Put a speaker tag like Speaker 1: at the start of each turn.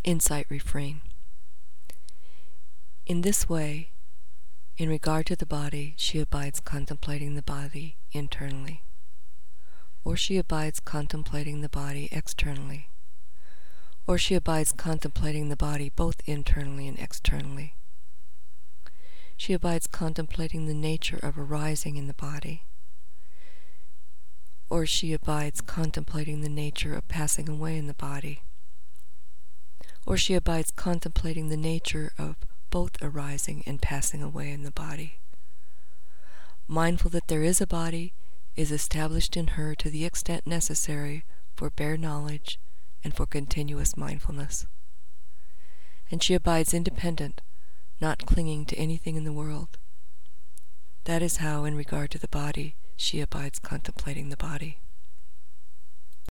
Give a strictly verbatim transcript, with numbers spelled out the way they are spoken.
Speaker 1: Insight refrain. In this way, in regard to the body, she abides contemplating the body internally, or she abides contemplating the body externally, or she abides contemplating the body both internally and externally. She abides contemplating the nature of arising in the body, or she abides contemplating the nature of passing away in the body, or she abides contemplating the nature of both arising and passing away in the body. Mindful that there is a body is established in her to the extent necessary for bare knowledge and for continuous mindfulness. And she abides independent, not clinging to anything in the world. That is how, in regard to the body, she abides contemplating the body.